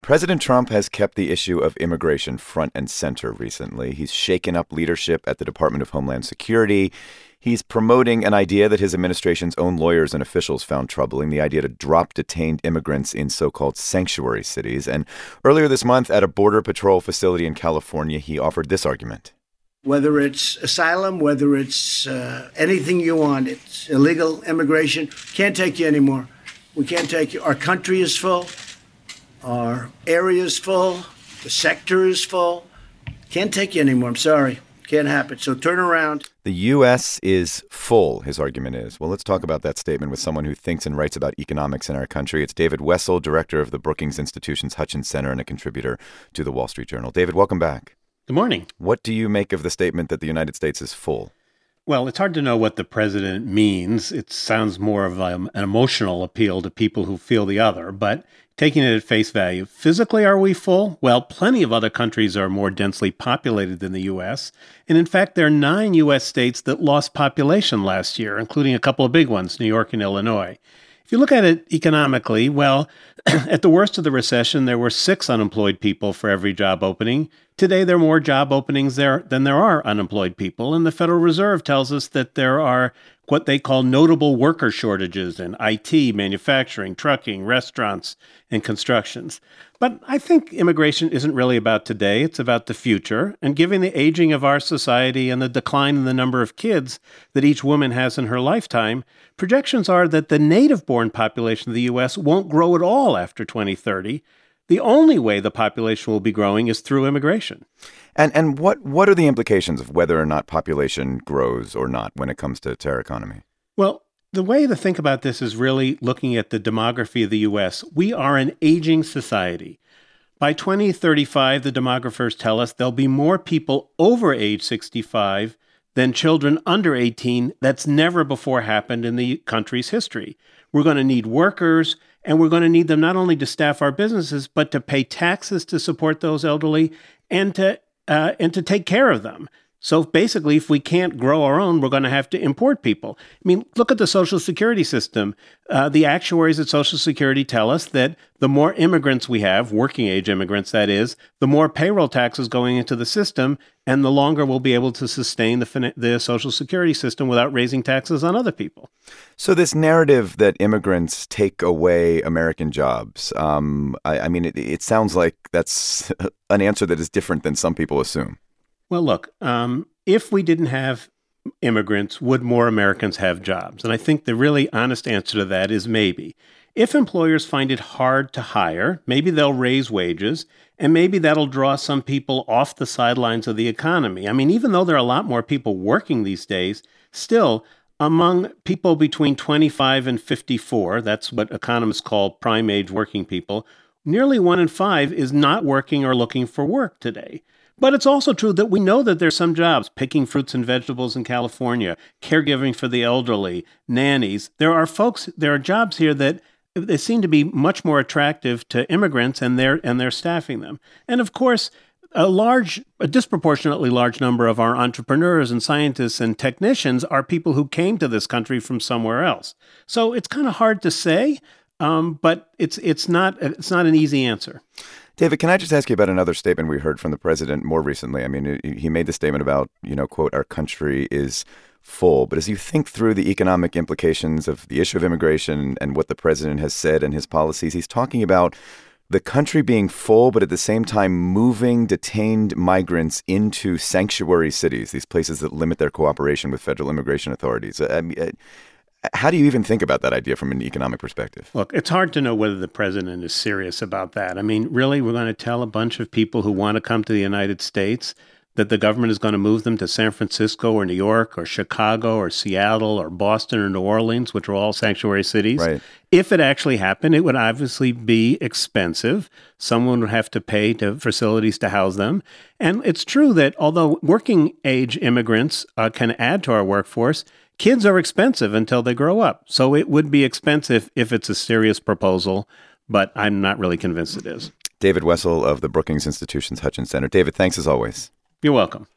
President Trump has kept the issue of immigration front and center recently. He's shaken up leadership at the Department of Homeland Security. He's promoting an idea that his administration's own lawyers and officials found troubling, the idea to drop detained immigrants in so-called sanctuary cities. And earlier this month at a Border Patrol facility in California, he offered this argument. Whether it's asylum, whether it's anything you want, it's illegal immigration, can't take you anymore. We can't take you. Our country is full. Our area is full. The sector is full. Can't take you anymore. I'm sorry. Can't happen. So turn around. The U.S. is full, his argument is. Well, let's talk about that statement with someone who thinks and writes about economics in our country. It's David Wessel, director of the Brookings Institution's Hutchins Center and a contributor to the Wall Street Journal. David, welcome back. Good morning. What do you make of the statement that the United States is full? Well, it's hard to know what the president means. It sounds more of an emotional appeal to people who feel the other, but taking it at face value, physically, are we full? Well, plenty of other countries are more densely populated than the U.S. And in fact, there are 9 U.S. states that lost population last year, including a couple of big ones, New York and Illinois. If you look at it economically, well, at the worst of the recession, there were 6 unemployed people for every job opening. Today, there are more job openings there than there are unemployed people. And the Federal Reserve tells us that there are what they call notable worker shortages in IT, manufacturing, trucking, restaurants, and constructions. But I think immigration isn't really about today. It's about the future. And given the aging of our society and the decline in the number of kids that each woman has in her lifetime, projections are that the native-born population of the U.S. won't grow at all after 2030. The only way the population will be growing is through immigration. And what are the implications of whether or not population grows or not when it comes to our economy? Well, the way to think about this is really looking at the demography of the U.S. We are an aging society. By 2035, the demographers tell us there'll be more people over age 65 than children under 18. That's never before happened in the country's history. We're going to need workers, and we're going to need them not only to staff our businesses, but to pay taxes to support those elderly and to take care of them. So basically, if we can't grow our own, we're going to have to import people. I mean, look at the Social Security system. The actuaries at Social Security tell us that the more immigrants we have, working age immigrants, that is, the more payroll taxes going into the system, and the longer we'll be able to sustain the Social Security system without raising taxes on other people. So this narrative that immigrants take away American jobs, I mean, it sounds like that's an answer that is different than some people assume. Well, look, if we didn't have immigrants, would more Americans have jobs? And I think the really honest answer to that is maybe. If employers find it hard to hire, maybe they'll raise wages, and maybe that'll draw some people off the sidelines of the economy. I mean, even though there are a lot more people working these days, still, among people between 25 and 54, that's what economists call prime age working people, nearly 1 in 5 is not working or looking for work today. But it's also true that we know that there's some jobs, picking fruits and vegetables in California, caregiving for the elderly, nannies. There are jobs here that they seem to be much more attractive to immigrants, and they're staffing them. And of course, a disproportionately large number of our entrepreneurs and scientists and technicians are people who came to this country from somewhere else. So it's kind of hard to say, but it's not an easy answer. David, can I just ask you about another statement we heard from the president more recently? I mean, he made the statement about, quote, our country is full. But as you think through the economic implications of the issue of immigration and what the president has said and his policies, he's talking about the country being full, but at the same time moving detained migrants into sanctuary cities, these places that limit their cooperation with federal immigration authorities. How do you even think about that idea from an economic perspective? Look, it's hard to know whether the president is serious about that. I mean, really, we're going to tell a bunch of people who want to come to the United States that the government is going to move them to San Francisco or New York or Chicago or Seattle or Boston or New Orleans, which are all sanctuary cities. Right. If it actually happened, it would obviously be expensive. Someone would have to pay to facilities to house them. And it's true that although working age immigrants can add to our workforce, kids are expensive until they grow up. So it would be expensive if it's a serious proposal, but I'm not really convinced it is. David Wessel of the Brookings Institution's Hutchins Center. David, thanks as always. You're welcome.